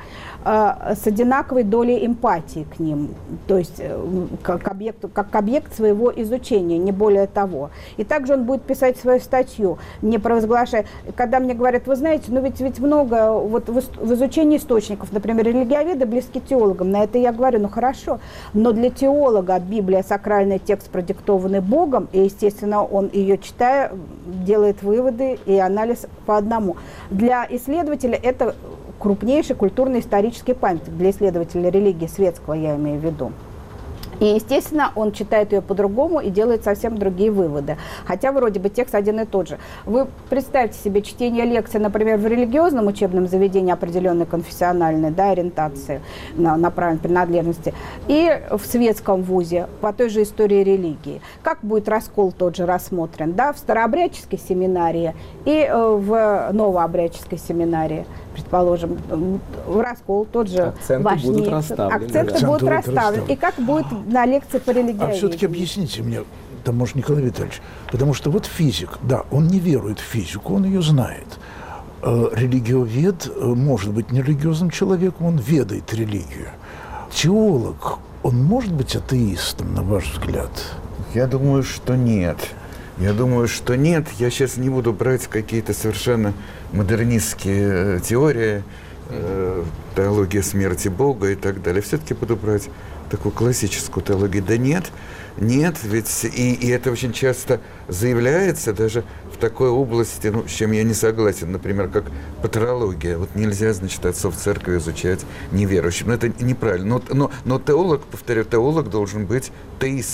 э, с одинаковой долей эмпатии к ним, то есть э, как, объекту, как объект своего изучения, не более того. И также он будет писать свою статью, не провозглашая. Когда мне говорят, вы знаете, ну ведь, ведь много вот в, в изучении источников, например, религиоведы близки теологам, на это я говорю, ну хорошо, но для теолога Библия сакральный текст, продиктованный Богом, и, естественно, он ее читая, делает выводы и анализ по одному. Для исследователя это крупнейший культурно-исторический памятник, для исследователя религии светского, я имею в виду. И, естественно, он читает ее по-другому и делает совсем другие выводы. Хотя вроде бы текст один и тот же. Вы представьте себе чтение лекции, например, в религиозном учебном заведении определенной конфессиональной, да, ориентации, на, на правильной принадлежности, и в светском вузе по той же истории религии. Как будет раскол тот же рассмотрен, да, в старообрядческой семинарии и э, в новообрядческой семинарии. Предположим, в раскол тот же акценты важнее. будут расставлены. Акценты да. будут будут расставлены. расставлены. И как будет на лекции по религии? А все-таки объясните мне, там, может, Николай Витальевич, потому что вот физик, да, он не верует в физику, он ее знает. Религиовед может быть не религиозным человеком, он ведает религию. Теолог, он может быть атеистом, на ваш взгляд? Я думаю, что нет. Я думаю, что нет. Я сейчас не буду брать какие-то совершенно модернистские теории, э, теология смерти Бога и так далее. Все-таки буду брать такую классическую теологию. Да нет, нет, ведь и, и это очень часто заявляется даже в такой области, ну, с чем я не согласен, например, как патерология. Вот нельзя, значит, отцов церкви изучать неверующим. Но это неправильно. Но, но, но теолог, повторю, теолог должен быть теистом.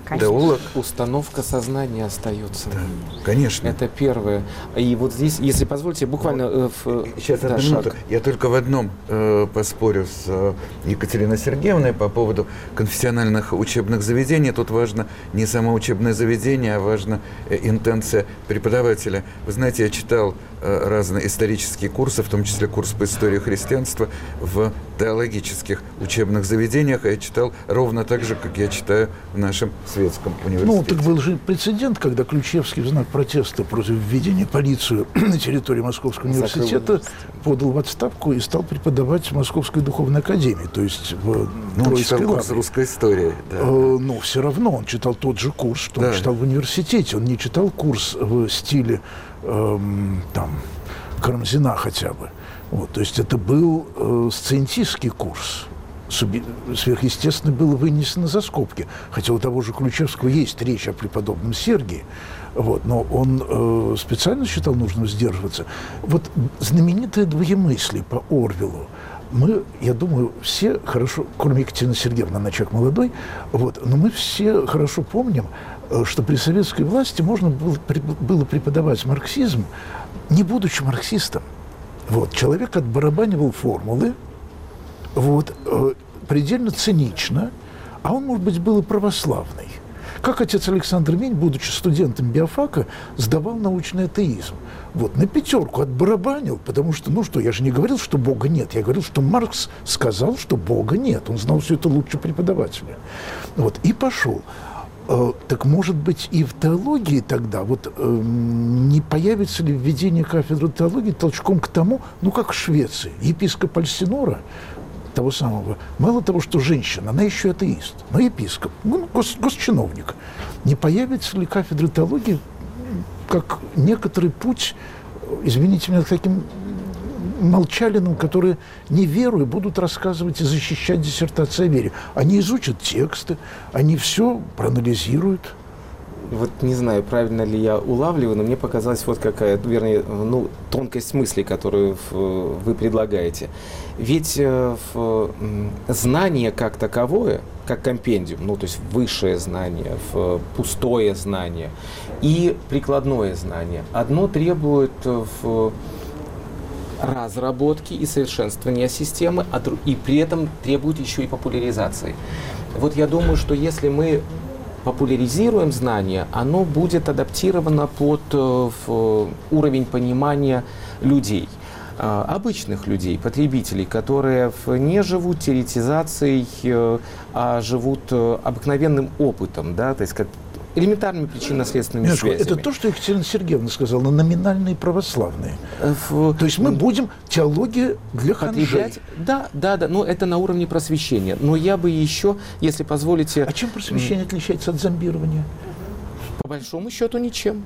конечно. Теолог. Установка сознания остается. Да, конечно. Это первое. И вот здесь, если позволите, буквально... э, в, Сейчас, да, одну минуту. шаг. Я только в одном э, поспорю с э, Екатериной Сергеевной по поводу конфессиональных учебных заведений. Тут важно не само учебное заведение, а важна э, интенция преподавателя. Вы знаете, я читал э, разные исторические курсы, в том числе курс по истории христианства в теологических учебных заведениях. Я читал ровно так же, как я читаю в нашем светском университете. Ну, так был же прецедент, когда Ключевский в знак протеста против введения полиции на территории Московского университета подал в отставку и стал преподавать в Московской духовной академии, то есть в Ну, он читал Троицкой курс лавре. русской истории. Да. Э, Но все равно он читал тот же курс, что Да. он читал в университете. Он не читал курс в стиле эм, там, Карамзина хотя бы. Вот, то есть это был э, сциентистский курс. Суби- Сверхъестественно было вынесено за скобки. Хотя у того же Ключевского есть речь о преподобном Сергии. Вот, но он э, специально считал нужным сдерживаться. Вот знаменитое двоемыслие по Орвелу. Мы, я думаю, все хорошо, кроме Екатерины Сергеевны, она человек молодой, вот, но мы все хорошо помним, э, что при советской власти можно было, при- было преподавать марксизм, не будучи марксистом. Вот, человек отбарабанивал формулы, вот, э, предельно цинично, а он, может быть, был и православный. Как отец Александр Мень, будучи студентом биофака, сдавал научный атеизм. Вот, на пятерку отбарабанил, потому что, ну что, я же не говорил, что Бога нет. Я говорил, что Маркс сказал, что Бога нет. Он знал все это лучше преподавателя. Вот, и пошел. Э, так, может быть, и в теологии тогда вот э, не появится ли введение кафедры теологии толчком к тому, ну, как в Швеции, епископ Альсинора, того самого, мало того, что женщина, она еще атеист, но епископ, ну, гос, госчиновник. Не появится ли кафедра теологии как некоторый путь, извините меня, таким молчалинам, которые не веруя будут рассказывать и защищать диссертации о вере. Они изучат тексты, они все проанализируют. Вот не знаю, правильно ли я улавливаю, но мне показалась вот какая, вернее, ну, тонкость мысли, которую в, вы предлагаете. Ведь э, в, м, знание как таковое, как компендиум, ну, то есть высшее знание, в, пустое знание и прикладное знание, одно требует в, разработки и совершенствования системы, а, дру- и при этом требует еще и популяризации. Вот я думаю, что если мы популяризируем знание, оно будет адаптировано под э, в, уровень понимания людей, э, обычных людей, потребителей, которые в, не живут теоретизацией, э, а живут э, обыкновенным опытом, да, то есть как элементарными причинно-следственными Минуточку, связями. это то, что Екатерина Сергеевна сказала, номинальные православные. Э, в- То есть мы будем теология для ханжей. потреблять. Да, да, да, но это на уровне просвещения. Но я бы еще, если позволите, А чем просвещение отличается от зомбирования? по большому счету ничем.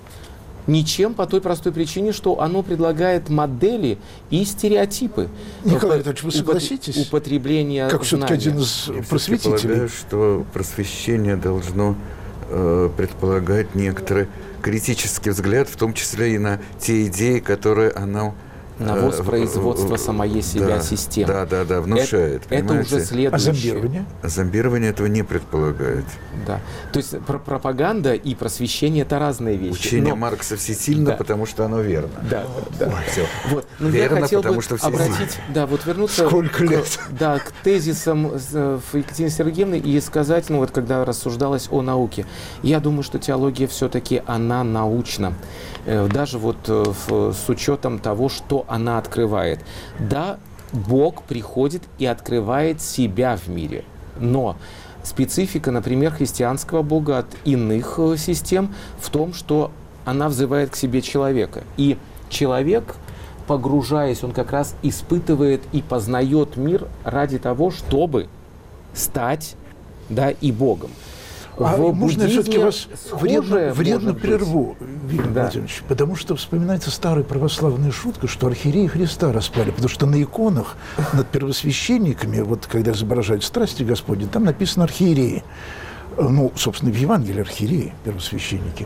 Ничем по той простой причине, что оно предлагает модели и стереотипы. Николай Упо- Анатольевич, вы упот- согласитесь? Употребление Как все-таки знания. один из Я все-таки просветителей. полагаю, что просвещение должно э, предполагать некоторый критический взгляд, в том числе и на те идеи, которые оно На э, воспроизводство э, самой себя да, системы. Да, да, да, внушает. Это, это понимаете? уже А следующее. зомбирование? А зомбирование этого не предполагает. Да. То есть про- пропаганда и просвещение – это разные вещи. Учение Но- Маркса всесильно, Да. потому что оно верно. Да, да. Всё. Вот. Но Верно, я хотел потому бы что все обратить, да, вот вернуться Сколько к, лет? да, к тезисам э, в Екатерины Сергеевны и сказать, ну вот когда рассуждалось о науке, я думаю, что теология все-таки она научна, Э, даже вот э, в- с учетом того, что она открывает. Да, Бог приходит и открывает себя в мире, но специфика, например, христианского Бога от иных э, систем в том, что она взывает к себе человека. И человек, погружаясь, он как раз испытывает и познает мир ради того, чтобы стать, да, и Богом. А В можно я все-таки буддизме вас схожее вредно, вредно может быть. прерву, Виктор Да. Владимирович, потому что вспоминается старая православная шутка, что архиереи Христа распяли, потому что на иконах над первосвященниками, вот когда изображают страсти Господни, там написано архиереи. Ну, собственно, в Евангелии архиереи, первосвященники.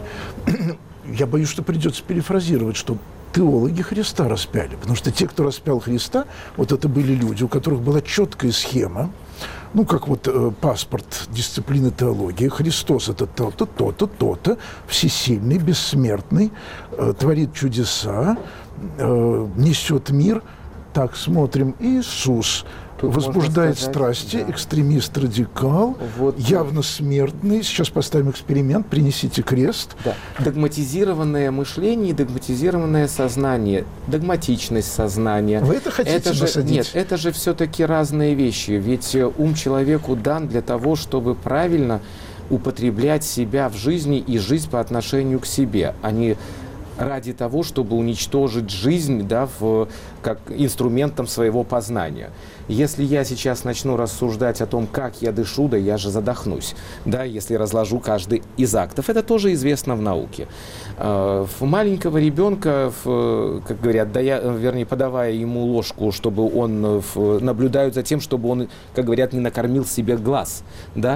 Я боюсь, что придется перефразировать, что теологи Христа распяли, потому что те, кто распял Христа, вот это были люди, у которых была четкая схема, ну, как вот э, паспорт дисциплины теологии. Христос – это то-то, то-то, то-то, всесильный, бессмертный, э, творит чудеса, э, несет мир. Так, смотрим. Иисус Тут возбуждает сказать, страсти, да. экстремист-радикал, Вот, явно смертный. Сейчас поставим эксперимент, принесите крест. Да. Догматизированное мышление и догматизированное сознание, догматичность сознания. Вы это хотите это же, насадить? Нет, это же все-таки разные вещи. Ведь ум человеку дан для того, чтобы правильно употреблять себя в жизни и жизнь по отношению к себе, а не ради того, чтобы уничтожить жизнь, да, в, как инструментом своего познания. Если я сейчас начну рассуждать о том, как я дышу, да я же задохнусь, да, если разложу каждый из актов. Это тоже известно в науке. В маленького ребенка, в, как говорят, дая, вернее, подавая ему ложку, чтобы он, в, наблюдают за тем, чтобы он, как говорят, не накормил себе глаз, да.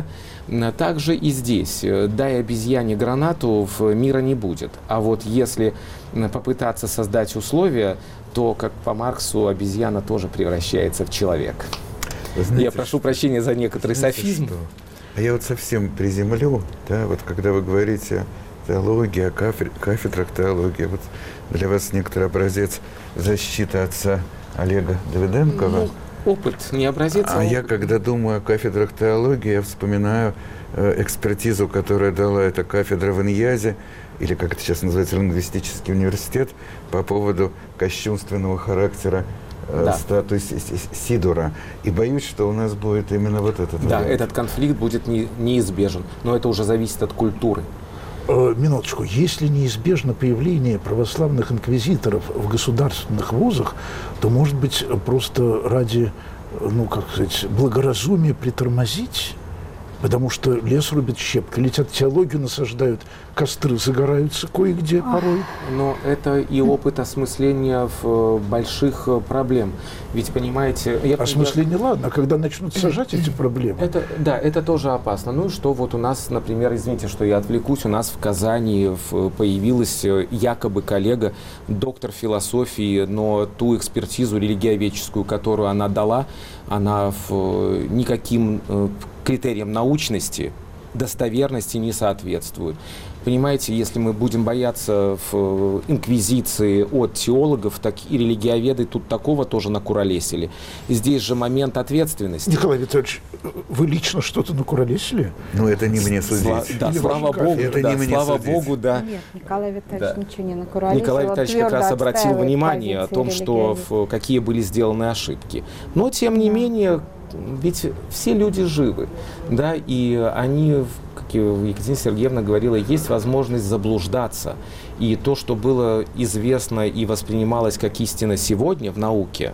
Также и здесь. Дай обезьяне гранату, мира не будет. А вот если попытаться создать условия, то, как по Марксу, обезьяна тоже превращается в человека. Знаете, я прошу прощения за некоторый знаете, софизм. что? А я вот совсем приземлю, да, вот когда вы говорите о теологии, о кафедр, кафедрах теологии, вот для вас некоторый образец защиты отца Олега Давиденкова. Ну, опыт не образец. А а я, опыт. когда думаю о кафедрах теологии, я вспоминаю э, экспертизу, которую дала эта кафедра в Иньязе, или, как это сейчас называется, лингвистический университет, по поводу кощунственного характера э, Да. статуи Си- Си- Сидора. И боюсь, что у нас будет именно вот этот Да, вариант. этот конфликт будет не- неизбежен. Но это уже зависит от культуры. Э, Минуточку. Если неизбежно появление православных инквизиторов в государственных вузах, то, может быть, просто ради, ну, как сказать, благоразумия притормозить? Потому что лес рубят щепкой, летят теологию, насаждают, костры загораются кое-где порой. Но это и опыт осмысления в больших э, проблем. Ведь, понимаете... Я, Осмысление, ладно, а когда начнут сажать эти проблемы? Это, да, это тоже опасно. Ну и что вот у нас, например, извините, что я отвлекусь, у нас в Казани в- появилась э, якобы коллега, доктор философии, но ту экспертизу религиоведческую, которую она дала, она в, э, никаким э, критериям научности, достоверности не соответствует. Понимаете, если мы будем бояться в инквизиции от теологов, так и религиоведы тут такого тоже накуролесили. И здесь же момент ответственности. Николай Витальевич, вы лично что-то накуролесили? Ну, это не мне судить. Сла- да, Или слава ваша Богу, Это да, не мне слава судить. Богу, да. Нет, Николай Витальевич Да. ничего не накуролесил. Николай Он Витальевич как твердо раз обратил отстаивает внимание о позиции том, что религиоведения. в- какие были сделаны ошибки. Но, тем не менее, ведь все люди живы, да, и они, как и Екатерина Сергеевна говорила, есть возможность заблуждаться. И то, что было известно и воспринималось как истина сегодня в науке,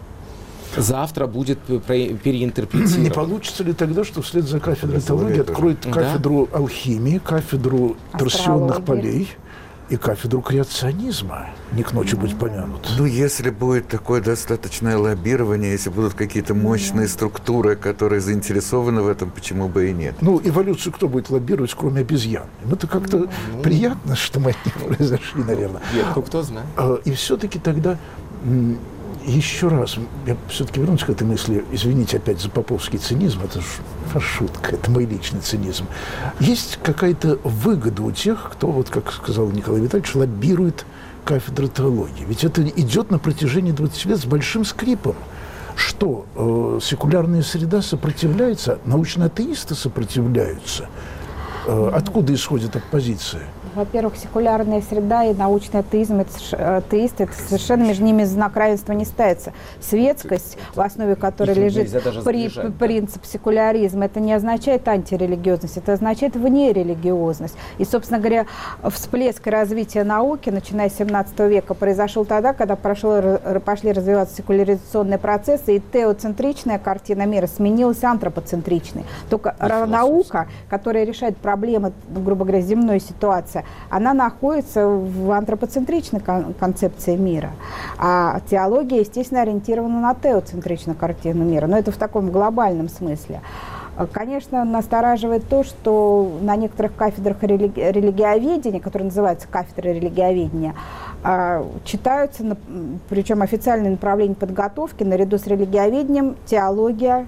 завтра будет пре- переинтерпретировано. Не получится ли тогда, что вслед за кафедрой Образование теологии тоже. откроет Да. кафедру алхимии, кафедру торсионных Астрологии. полей и кафедру креационизма? Не к ночи быть помянут. Ну, если будет такое достаточное лоббирование, если будут какие-то мощные структуры, которые заинтересованы в этом, почему бы и нет. Ну, эволюцию кто будет лоббировать, кроме обезьян? Ну, это как-то приятно, что мы от них произошли, наверное. Нет, ну кто знает. А, И все-таки тогда м, еще раз, я все-таки вернусь к этой мысли, извините опять за поповский цинизм, это же шутка, это мой личный цинизм. Есть какая-то выгода у тех, кто, вот как сказал Николай Витальевич, лоббирует кафедру теологии. Ведь это идет на протяжении двадцати лет с большим скрипом. Что э, секулярная среда сопротивляется, научные атеисты сопротивляются. Э, откуда исходит оппозиция? Во-первых, секулярная среда и научный атеизм, это, соверш- атеист, это совершенно между ними знак равенства не ставится. Светскость, в основе которой Их лежит нельзя даже при- сближать, да. принцип секуляризма, это не означает антирелигиозность, это означает внерелигиозность. И, собственно говоря, всплеск развития науки, начиная с семнадцатого века, произошел тогда, когда прошло, р- пошли развиваться секуляризационные процессы, и теоцентричная картина мира сменилась антропоцентричной. Только ра- наука, которая решает проблемы, ну, грубо говоря, земной ситуации, она находится в антропоцентричной кон- концепции мира. А теология, естественно, ориентирована на теоцентричную картину мира, но это в таком глобальном смысле. Конечно, настораживает то, что на некоторых кафедрах религи- религиоведения, которые называются кафедры религиоведения, а, читаются, нап- причем официальное направление подготовки, наряду с религиоведением, теология,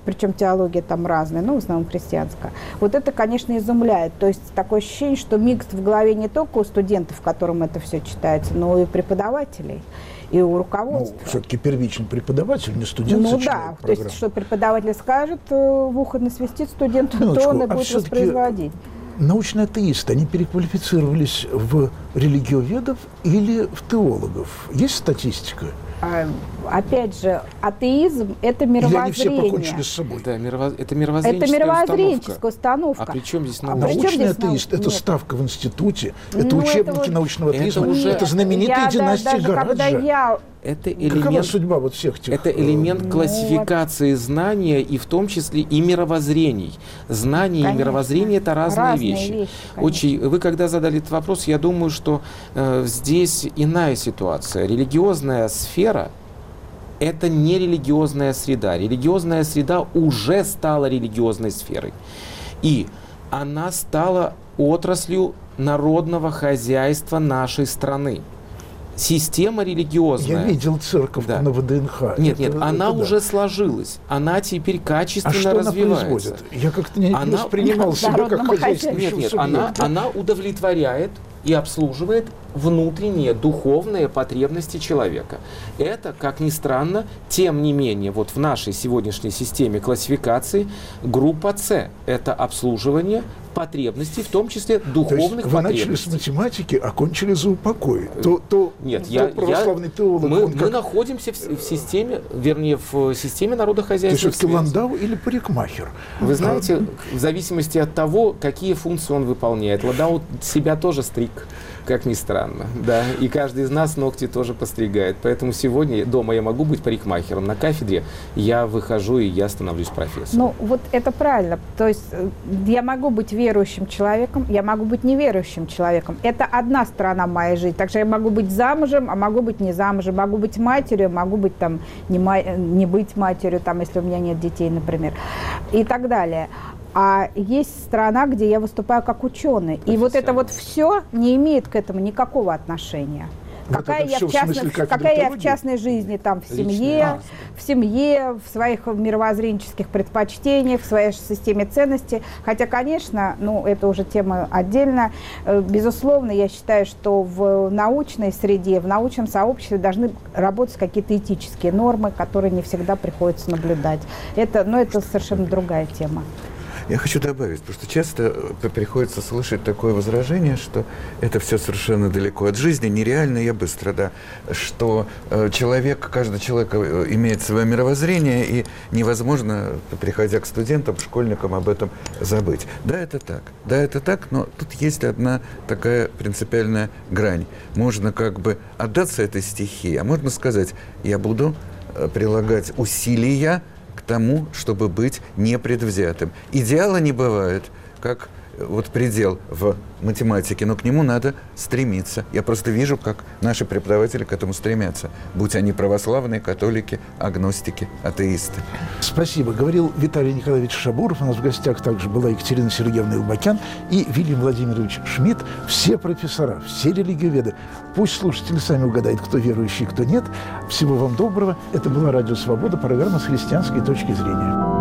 причем теология там разная, ну, в основном христианская. Вот это, конечно, изумляет. То есть такое ощущение, что микс в голове не только у студентов, которым это все читается, но и у преподавателей, и у руководства. Ну, все-таки первичный преподаватель, не студент. Ну да, то есть, что преподаватель скажет, в ухо насвистит студенту, то он и будет а воспроизводить. Научные атеисты, они переквалифицировались в религиоведов или в теологов? Есть статистика? А, опять же, атеизм – это мировоззрение. Или они все покончили с собой? Да, мировоз... это мировоззренческая, это мировоззренческая установка. установка. А при чем здесь наука? А при чем Научный здесь атеист нау... – это Нет. ставка в институте, это ну, учебники это научного атеизма, это, уже... это знаменитая я, династия даже Гараджа. когда я... Это элемент, Какова судьба вот всех тех? Это элемент Ну, классификации вот. знания и в том числе и мировоззрений. Знание Конечно. и мировоззрение – это разные, разные вещи. вещи Очень, вы когда задали этот вопрос, я думаю, что э, здесь иная ситуация. Религиозная сфера – это не религиозная среда. Религиозная среда уже стала религиозной сферой. И она стала отраслью народного хозяйства нашей страны. Система религиозная. Я видел церковь да. на ВДНХ. Нет, это, нет, она это, уже да. сложилась. Она теперь качественно а что развивается. Она производит? Я как-то не она... воспринимал себя как хозяйственный Нет, нет, она, она удовлетворяет и обслуживает внутренние духовные потребности человека. Это, как ни странно, тем не менее, вот в нашей сегодняшней системе классификации группа С – это обслуживание потребностей, в том числе духовных то есть потребностей. Вы начали с математики, а кончили за упокой. То, то, Нет, то я, православный я, теолог, мы, мы как... находимся в, в системе, вернее, в системе народохозяйственных связей. То есть Ландау или парикмахер? Вы знаете, в зависимости от того, какие функции он выполняет. Ландау себя тоже стриг, как ни странно. Да? И каждый из нас ногти тоже постригает. Поэтому сегодня дома я могу быть парикмахером. На кафедре я выхожу и я становлюсь профессором. Ну, вот это правильно. То есть я могу быть верующим человеком, я могу быть неверующим человеком. Это одна сторона моей жизни. Также я могу быть замужем, а могу быть не замужем. Могу быть матерью, могу быть там не, ма- не быть матерью, там, если у меня нет детей, например. И так далее. А есть страна, где я выступаю как ученый. И вот это вот все не имеет к этому никакого отношения. Вот какая я, в в частной, смысле, как какая я в частной жизни, там, в семье, в семье, в своих мировоззренческих предпочтениях, в своей системе ценностей. Хотя, конечно, ну, это уже тема отдельно. Безусловно, я считаю, что в научной среде, в научном сообществе должны работать какие-то этические нормы, которые не всегда приходится наблюдать. Это, но это совершенно другая тема. Я хочу добавить, потому что часто приходится слышать такое возражение, что это все совершенно далеко от жизни, нереально, я быстро, да, что э, человек, каждый человек имеет свое мировоззрение, и невозможно, приходя к студентам, школьникам, об этом забыть. Да, это так, да, это так, но тут есть одна такая принципиальная грань. Можно как бы отдаться этой стихии, а можно сказать, я буду э, прилагать усилия к тому, чтобы быть непредвзятым. Идеала не бывает, как вот предел в математике, но к нему надо стремиться. Я просто вижу, как наши преподаватели к этому стремятся, будь они православные, католики, агностики, атеисты. Спасибо. Говорил Виталий Николаевич Шабуров. У нас в гостях также была Екатерина Сергеевна Илбакян и Вильям Владимирович Шмидт. Все профессора, все религиоведы. Пусть слушатели сами угадают, кто верующий, кто нет. Всего вам доброго. Это была Радио Свобода, программа с христианской точки зрения.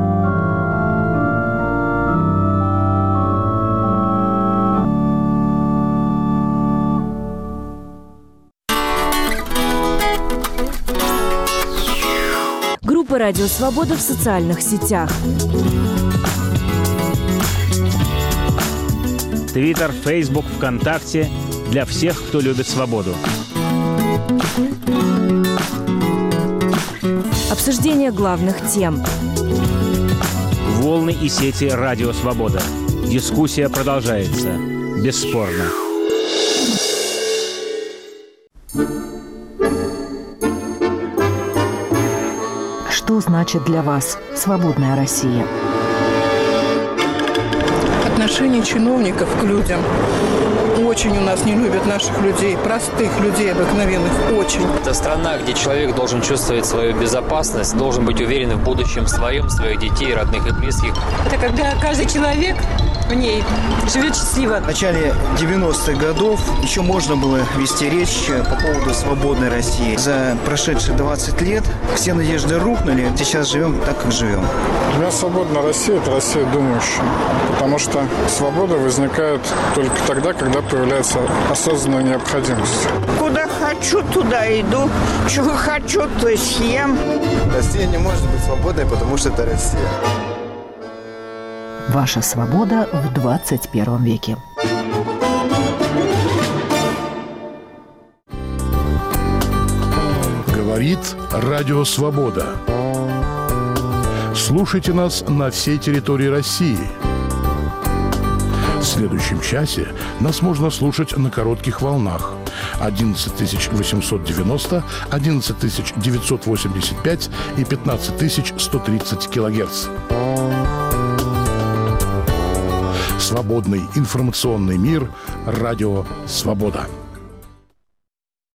Группа «Радио Свобода» в социальных сетях. Твиттер, Фейсбук, ВКонтакте. Для всех, кто любит свободу. Обсуждение главных тем. Волны и сети «Радио Свобода». Дискуссия продолжается. Бесспорно. Что значит для вас свободная Россия? Отношение чиновников к людям. Очень у нас не любят наших людей, простых людей обыкновенных, очень. Это страна, где человек должен чувствовать свою безопасность, должен быть уверен в будущем своем, своих детей, родных и близких. Это когда каждый человек в ней, живет счастливо. В начале девяностых годов еще можно было вести речь по поводу свободной России. За прошедшие двадцать лет все надежды рухнули. Сейчас живем так, как живем. Для меня свободная Россия – это Россия думающая. Потому что свобода возникает только тогда, когда появляется осознанная необходимость. Куда хочу, туда иду. Чего хочу, то съем. Россия не может быть свободной, потому что это Россия. Ваша свобода в двадцать первом веке. Говорит Радио Свобода. Слушайте нас на всей территории России. В следующем часе нас можно слушать на коротких волнах одиннадцать тысяч восемьсот девяносто, одиннадцать тысяч девятьсот восемьдесят пять и пятнадцать тысяч сто тридцать килогерц. Свободный информационный мир. Радио Свобода.